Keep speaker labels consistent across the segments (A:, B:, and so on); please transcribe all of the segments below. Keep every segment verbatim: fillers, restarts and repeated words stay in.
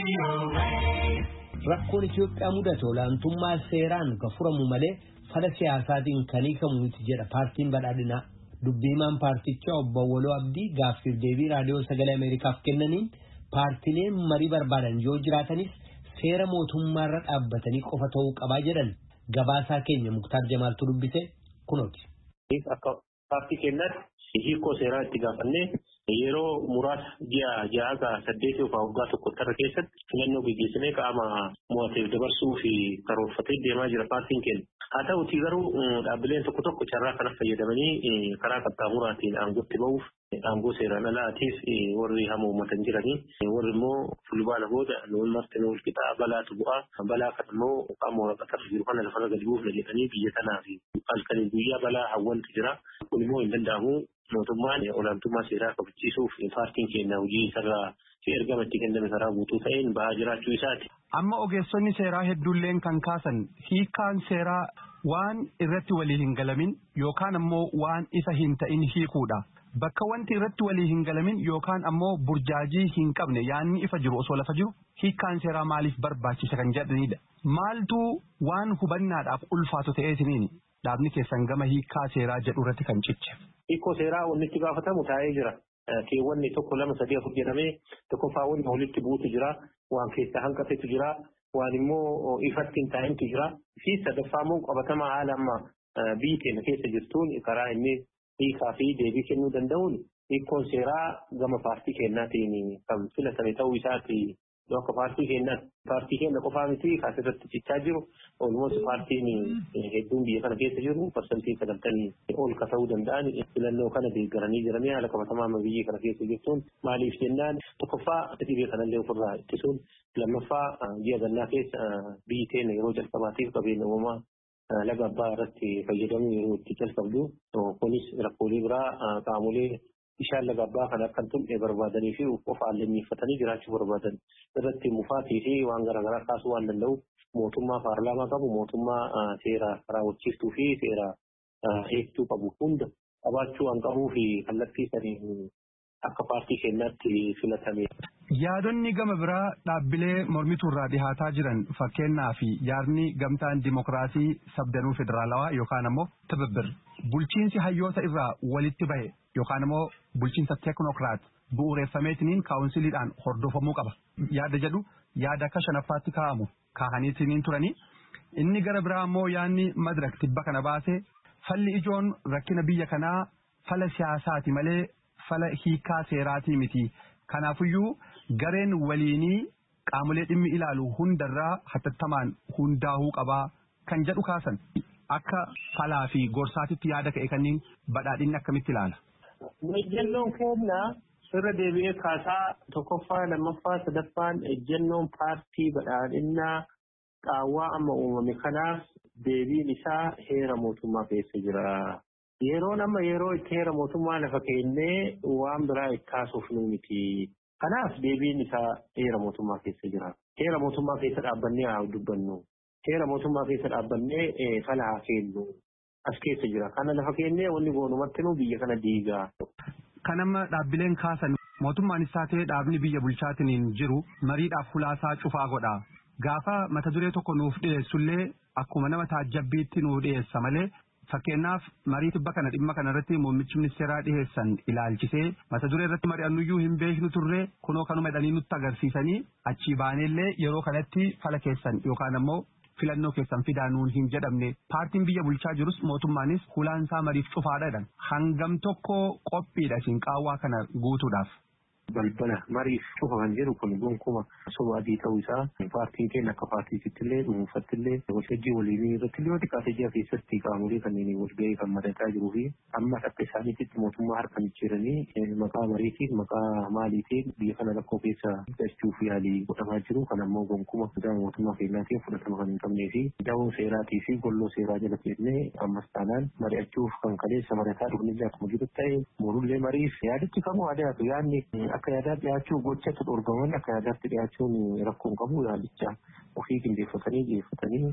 A: Rakkoon Itoophiyaa mudate olaantummaa seeraan kan furamu malee fala siyaasaatiin kan hiikamu miti jedha paartiin badhaadhinaa. Dubbiimaan paartichaa obbo Awwaloo Abdii gaaffiif deebii raadiyoo sagalee Ameerikaaf kennaniin paartileen marii barbaadan yoo jiraatanis seera mootummaarra dhaabbatanii qofa ta'uu qabaa jedhan. Gabaasaa keenya Muktaar Jamaaltu dubbise kunooti.
B: Akka paartii keenyaatti hiikoo seeraa itti gaafannee yeroo muraasa ji'a ja'aga saddeetii fi waggaa tokko tarra keessatti filannoo gaggeessinee qaama mo'ateef dabarsuu fi karoorfatee deemaa jira paartiin keenya. Haa ta'utii garuu dhaabbileen tokko tokko carraa kana fayyadamanii karaa qaxxaamuraatiin aangootti ba'uuf aangoo seeraan alaatiif warri hama uummatan jiranii warri immoo fulbaana booda nuun marti nuun qixaa balaatu bu'aa balaa kana immoo qaama waraqatarra jiru kana lafarra gadi buufna jedhanii biyya tanaa fi halkanii guyyaa balaa hawwantu jira. Kun immoo hin danda'amu. Mootummaan olaantummaa seeraa kabachiisuuf paartiin keenya hojii isarraa fi ergama itti kenname karaa guutuu ta'een bahaa jiraachuu isaati.
C: Amma ogeessonni seeraa hedduulleen kan kaasan hiikaan seeraa waan irratti walii hin galamin yookaan ammoo waan isa hin ta'in hiikuudha. Bakka wanti irratti walii hin galamin yookaan ammoo burjaajii hin qabne yaanni ifa jiru osoo lafa jiru hiikaan seeraa maaliif barbaachisa kan jedhanidha. Maaltu waan hubannaadhaaf ulfaatu ta'ee isiniin dhaabni keessan gama hiikaa seeraa jedhu irratti kan ciche.
B: Hiikoo seeraa wanni itti gaafatamu taa'ee jira. Keewwanni tokko lama sadii afur jedhamee tokkoffaa wanni walitti buutu jira. Waan keessaa hanqatetu jira. Waan immoo ifatti hin taa'intu jira. Fi sadaffaa immoo qabatama haala amma biyyi keenya keessa jirtuun karaa inni hiikaa fi deebii kennuu danda'uun hiikoon seeraa gama paartii keenyaatiin kan filatame ta'uu isaati. Akka paartii keenyaatti paartii keenya qofaa miti asirratti cichaa jiru olmoos paartiin hedduun biyya kana keessa jiru parsantii sagaltamii ol ka ta'uu danda'an filannoo kana deeggaranii jiranii haala qabatamaa amma biyya kana keessa jirtuun maaliif jennaan tokkoffaa dhibee kanallee ofirraa ittisuun lammaffaa ji'a gannaa keessa biyyi keenya yeroo jalqabaatiif qabeenya uumamaa laga abbaa irratti fayyadamuu yeroo itti jalqabdu kunis rakkoolee biraa qaamolee ishaan laga abbaa kana akka tum'ee barbaadanii fi qofaan lammiiffatanii jiraachuu barbaadan irratti mufaatii fi waan garaagaraa kaasuu waan danda'u mootummaa paarlaamaa qabu mootummaa seera raawwachiistuu fi seera eegtuu qabu hunda qabaachuu waan qabuu fi kallattii saniin akka paartii keenyaatti filatame.
C: Yaadonni gama biraa dhaabbilee mormituu irraa dhihaataa jiran fakkeenyaa fi yaadni gamtaan dimokiraasii sabdanuu federaalawaa yookaan ammoo tibibbir bulchiinsi hayyoota irraa walitti bahe yookaan ammoo bulchiinsa teeknookiraat bu'uureeffameetiniin kaawunsiliidhaan hordofamuu qaba. Yaada jedhu yaada akka shanaffaatti kaa'amu kaahaniitiniin turanii inni gara biraa ammoo yaadni madirak tibba kana baasee falli ijoon rakkina biyya kanaa fala siyaasaati malee fala hiikaa seeraatii miti. Kanaafuyyuu gareen waliinii qaamolee dhimmi ilaalu hundarraa hatattamaan hundaa'uu qabaa kan jedhu kaasan akka falaa fi gorsaatitti yaada ka'e kanneen badhaadhinni akkamitti ilaala.
B: Ejjennoon keenya irra deebi'ee kaasaa tokkoffaa lammaffaa sadaffaan ejjennoon paartii badhaadhinnaa qaawwaa amma uumame kanaaf deebiin isaa heera mootummaa keessa jira. Yeroon amma yeroo itti heera mootummaa lafa keennee waan biraa itti kaasuuf nu miti. Kanaaf deebiin isaa heera mootummaa keessa jira. Heera mootummaa keessa dhaabbannee haa dubbannu. Heera mootummaa keessa dhaabbannee fala haa kennu. As keessa jira. Kana lafa keennee wanni goonumatti nu biyya kana diigaa.
C: Kan amma dhaabbileen kaasan mootummaanis taatee dhaabni biyya bulchaatiin jiru mariidhaaf hulaasaa cufaa godha. Gaafa mata duree tokko nuuf dhiyeessullee akkuma nama taajjabbiitti nuuf dhiyeessa malee. Fakkeenyaaf marii tibba kana dhimma kana irratti muummichi ministeeraa dhiheessan ilaalchisee mata duree irratti mari'annuyyuu hin beeknu turre kunoo kanuma jedhanii nutti agarsiisanii achii baaneellee yeroo kanatti fala keessan yookaan ammoo filannoo keessan fidaa nuun hin jedhamne paartiin biyya bulchaa jirus mootummaanis hulaansaa mariif cufaadha jedhan hangam tokko qophiidha isin qaawwaa kana guutuudhaaf.
B: Balbala mariif cufa kan jedhu kun gonkumaa soba adii ta'uu isaa paartiin keenya akka paartiittillee dhuunfattillee waltajjii waliinii irratti yoo xiqqaate ji'a keessatti qaamolee kanneen walgahii kan madataa jiruu fi amma akka isaaniitti mootummaa harka micheeranii maqaa mariitiin maqaa maaliitiin biyya kana rakkoo keessa galchuuf yaalii godhamaa jiru kan ammoo gonkuma guddaa mootummaa keenyaatiin fudhatama kan hin qabnee fi daawwan seeraatii fi golloo seeraa jala kennee ammas taanaan mari'achuuf kan kaleessa madataa dhufnillee akkuma jiru ta'e morullee mariif yaadichi kamuu aadaatu yaadni akka yaadaatti dhiyaachuu gochatu dorgoman akka yaadaatti dhiyaachuun rakkoon qabu yaadicha ofii qindeeffatanii dhiyeeffatanii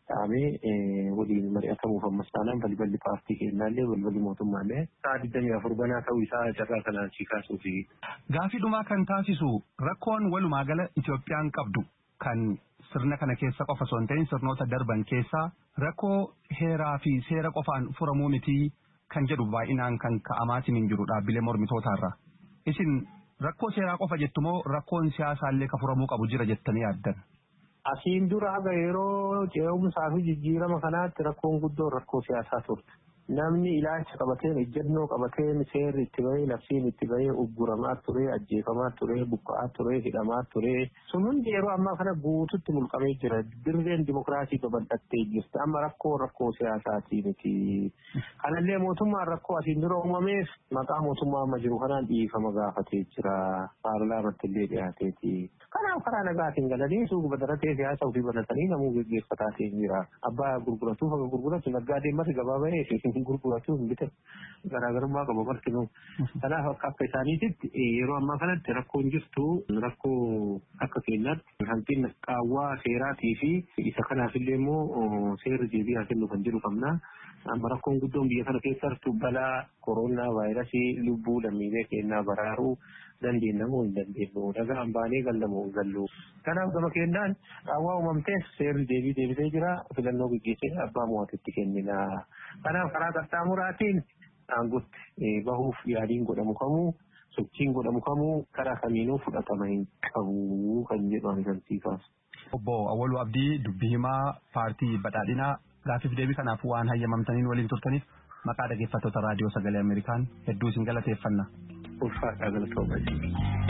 B: dhaabee waliin mari'atamuuf ammas taanaan balballi paartii kennaallee balballi mootummaallee sa'a digdamii afur banaa ta'uu isaa carraa kanaan si kaasuufi.
C: Gaafii dhumaa kan taasisu rakkoon walumaa gala Itoophiyaan qabdu kan sirna kana keessa qofa osoo hin ta'in sirnoota darban keessaa rakkoo heeraa fi seera qofaan furamuu miti kan jedhu baay'inaan kan ka'amaatiin hin jiru dhaabbilee mormitootaarra. Isin rakkoo seeraa qofa jettumoo rakkoon siyaasaallee ka furamuu qabu jira jettanii yaaddan?
B: Asiin dura haga yeroo ce'umsaa fi jijjiirama kanaatti rakkoon guddoo rakkoo siyaasaa turte. Namni ilaalcha qabateen ejjennoo qabateen seerri itti bahee labsiin itti bahee ugguramaa ture ajjeefamaa ture buqqa'aa ture hidhamaa ture sun hundi yeroo ammaa kana guututti mulqamee jira dirreen dimokiraasii babal'attee jirti amma rakkoo rakkoo siyaasaatii miti kanallee mootummaan rakkoo asiin dura uumameef maqaa mootummaa amma jiru kanaan dhiifama gaafatee jira paarlaamatti illee dhiyaateeti kanaaf karaa nagaatiin galanii suuqa badaratee siyaasa ofii banatanii namuu gaggeeffataatiin jira abbaa gurguratuuf akka gurguratu naggaadeen mati gabaa bahee gurguratu hin bitan garaagarummaa qaba martinuu kanaaf akka akka isaaniititti yeroo ammaa kanatti rakkoon jirtu rakkoo akka keenyaatti hanqina qaawwaa seeraatii fi isa kanaafillee immoo seerri deebi'aa kennu kan jedhu qabna amma rakkoon guddoon biyya kana keessa jirtu balaa kooroonaa vaayirasii lubbuu lammiilee keenyaa baraaruu dandeenyamuu hin dandeenyu dhagaan baanee gallamoo hin gallu kanaaf gama keenyaan qaawwaa uumamteef seerri deebii deebisee jira filannoo gaggeessee abbaa mo'atetti kennina kanaaf karaa qaxxaamuraatiin aangotti bahuuf yaaliin godhamu kamuu sochiin godhamu kamuu karaa kamiinuu fudhatama hin qabu kan jedhu amansiisaas.
C: Obbo Awwaluu Abdii dubbii himaa paartii badhaadhinaa gaafiif deebii kanaaf waan hayyamamtaniin waliin turtaniif maqaa dhaggeeffattoota raadiyoo sagalee Ameerikaan hedduu isin galateeffanna.
B: Ulfaadhaa galatoomanii.